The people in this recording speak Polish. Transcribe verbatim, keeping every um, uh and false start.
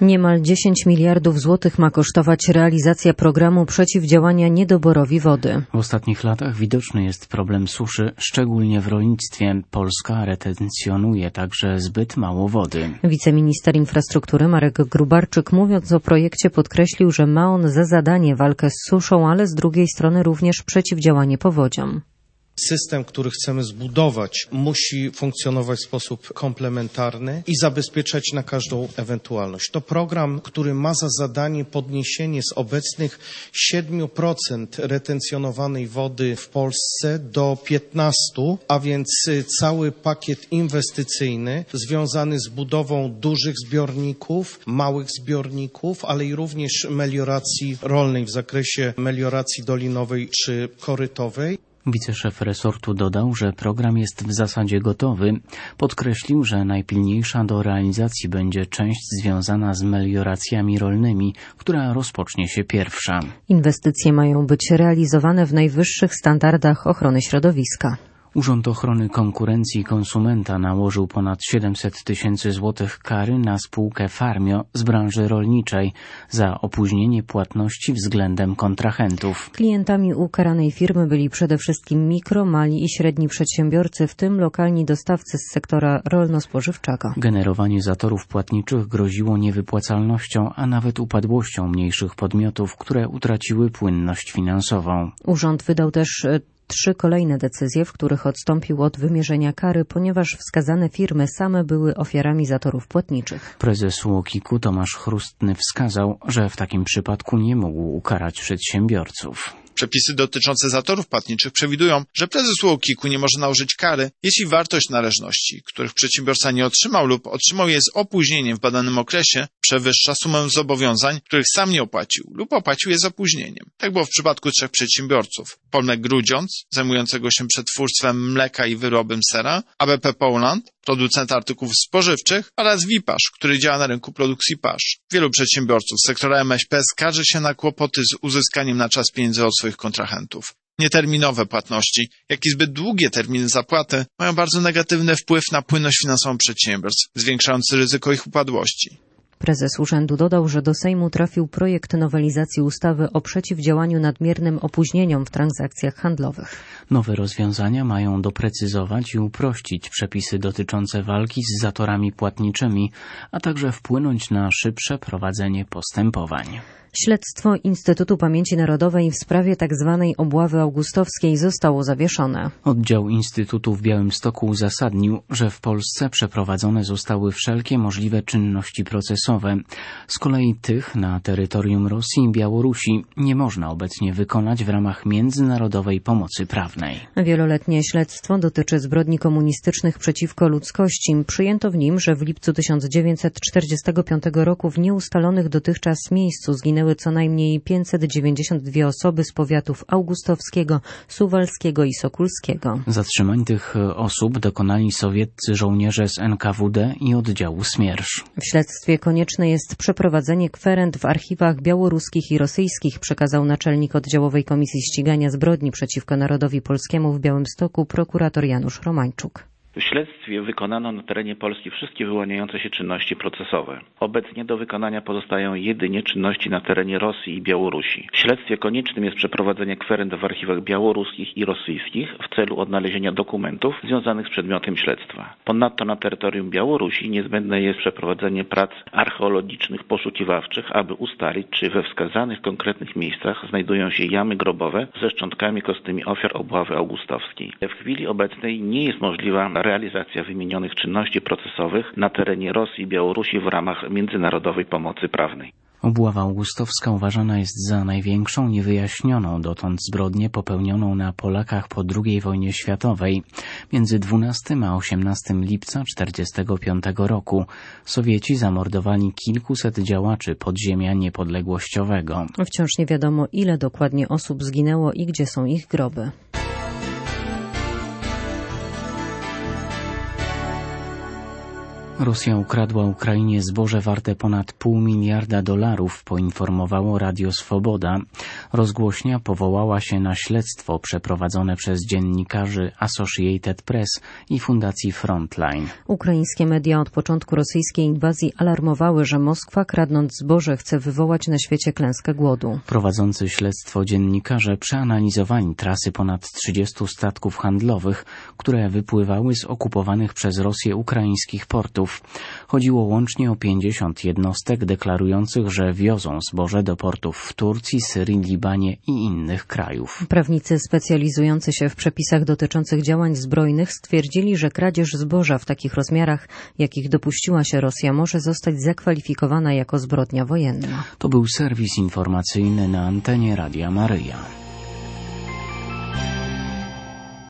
Niemal dziesięć miliardów złotych ma kosztować realizacja programu przeciwdziałania niedoborowi wody. W ostatnich latach widoczny jest problem suszy, szczególnie w rolnictwie. Polska retencjonuje także zbyt mało wody. Wiceminister infrastruktury Marek Grubarczyk, mówiąc o projekcie, podkreślił, że ma on za zadanie walkę z suszą, ale z drugiej strony również przeciwdziałanie powodziom. System, który chcemy zbudować, musi funkcjonować w sposób komplementarny i zabezpieczać na każdą ewentualność. To program, który ma za zadanie podniesienie z obecnych siedem procent retencjonowanej wody w Polsce do piętnaście procent, a więc cały pakiet inwestycyjny związany z budową dużych zbiorników, małych zbiorników, ale i również melioracji rolnej w zakresie melioracji dolinowej czy korytowej. Wiceszef resortu dodał, że program jest w zasadzie gotowy. Podkreślił, że najpilniejsza do realizacji będzie część związana z melioracjami rolnymi, która rozpocznie się pierwsza. Inwestycje mają być realizowane w najwyższych standardach ochrony środowiska. Urząd Ochrony Konkurencji i Konsumenta nałożył ponad siedemset tysięcy złotych kary na spółkę Farmio z branży rolniczej za opóźnienie płatności względem kontrahentów. Klientami ukaranej firmy byli przede wszystkim mikro, mali i średni przedsiębiorcy, w tym lokalni dostawcy z sektora rolno-spożywczego. Generowanie zatorów płatniczych groziło niewypłacalnością, a nawet upadłością mniejszych podmiotów, które utraciły płynność finansową. Urząd wydał też trzy kolejne decyzje, w których odstąpił od wymierzenia kary, ponieważ wskazane firmy same były ofiarami zatorów płatniczych. Prezes U O K I K u Tomasz Chrustny wskazał, że w takim przypadku nie mógł ukarać przedsiębiorców. Przepisy dotyczące zatorów płatniczych przewidują, że prezes U O K I K u nie może nałożyć kary, jeśli wartość należności, których przedsiębiorca nie otrzymał lub otrzymał je z opóźnieniem w badanym okresie, przewyższa sumę zobowiązań, których sam nie opłacił lub opłacił je z opóźnieniem. Tak było w przypadku trzech przedsiębiorców. Polmek Grudziądz, zajmującego się przetwórstwem mleka i wyrobem sera, A B P Poland, producent artykułów spożywczych, oraz Wipasz, który działa na rynku produkcji pasz. Wielu przedsiębiorców z sektora M S P skarży się na kłopoty z uzyskaniem na czas pieniędzy od swoich kontrahentów. Nieterminowe płatności, jak i zbyt długie terminy zapłaty mają bardzo negatywny wpływ na płynność finansową przedsiębiorstw, zwiększający ryzyko ich upadłości. Prezes urzędu dodał, że do Sejmu trafił projekt nowelizacji ustawy o przeciwdziałaniu nadmiernym opóźnieniom w transakcjach handlowych. Nowe rozwiązania mają doprecyzować i uprościć przepisy dotyczące walki z zatorami płatniczymi, a także wpłynąć na szybsze prowadzenie postępowań. Śledztwo Instytutu Pamięci Narodowej w sprawie tzw. obławy augustowskiej zostało zawieszone. Oddział Instytutu w Białymstoku uzasadnił, że w Polsce przeprowadzone zostały wszelkie możliwe czynności procesowe. Z kolei tych na terytorium Rosji i Białorusi nie można obecnie wykonać w ramach międzynarodowej pomocy prawnej. Wieloletnie śledztwo dotyczy zbrodni komunistycznych przeciwko ludzkości. Przyjęto w nim, że w lipcu tysiąc dziewięćset czterdziestego piątego roku w nieustalonych dotychczas miejscu zginęły co najmniej pięćset dziewięćdziesiąt dwie osoby z powiatów augustowskiego, suwalskiego i sokulskiego. Zatrzymań tych osób dokonali sowieccy żołnierze z N K W D i oddziału Smiersz. W śledztwie konieczne jest przeprowadzenie kwerend w archiwach białoruskich i rosyjskich, przekazał naczelnik Oddziałowej Komisji Ścigania Zbrodni przeciwko Narodowi Polskiemu w Białymstoku prokurator Janusz Romańczuk. W śledztwie wykonano na terenie Polski wszystkie wyłaniające się czynności procesowe. Obecnie do wykonania pozostają jedynie czynności na terenie Rosji i Białorusi. W śledztwie koniecznym jest przeprowadzenie kwerend w archiwach białoruskich i rosyjskich w celu odnalezienia dokumentów związanych z przedmiotem śledztwa. Ponadto na terytorium Białorusi niezbędne jest przeprowadzenie prac archeologicznych poszukiwawczych, aby ustalić, czy we wskazanych konkretnych miejscach znajdują się jamy grobowe ze szczątkami kostymi ofiar obławy augustowskiej. W chwili obecnej nie jest możliwa realizacja wymienionych czynności procesowych na terenie Rosji i Białorusi w ramach międzynarodowej pomocy prawnej. Obława augustowska uważana jest za największą niewyjaśnioną dotąd zbrodnię popełnioną na Polakach po drugiej wojnie światowej. Między dwunastego a osiemnastego lipca tysiąc dziewięćset czterdziestego piątego roku Sowieci zamordowali kilkuset działaczy podziemia niepodległościowego. Wciąż nie wiadomo, ile dokładnie osób zginęło i gdzie są ich groby. Rosja ukradła Ukrainie zboże warte ponad pół miliarda dolarów, poinformowało Radio Swoboda. Rozgłośnia powołała się na śledztwo przeprowadzone przez dziennikarzy Associated Press i Fundacji Frontline. Ukraińskie media od początku rosyjskiej inwazji alarmowały, że Moskwa, kradnąc zboże, chce wywołać na świecie klęskę głodu. Prowadzący śledztwo dziennikarze przeanalizowali trasy ponad trzydziestu statków handlowych, które wypływały z okupowanych przez Rosję ukraińskich portów. Chodziło łącznie o pięćdziesiąt jednostek deklarujących, że wiozą zboże do portów w Turcji, Syrii, Libanie i innych krajów. Prawnicy specjalizujący się w przepisach dotyczących działań zbrojnych stwierdzili, że kradzież zboża w takich rozmiarach, jakich dopuściła się Rosja, może zostać zakwalifikowana jako zbrodnia wojenna. To był serwis informacyjny na antenie Radia Maryja.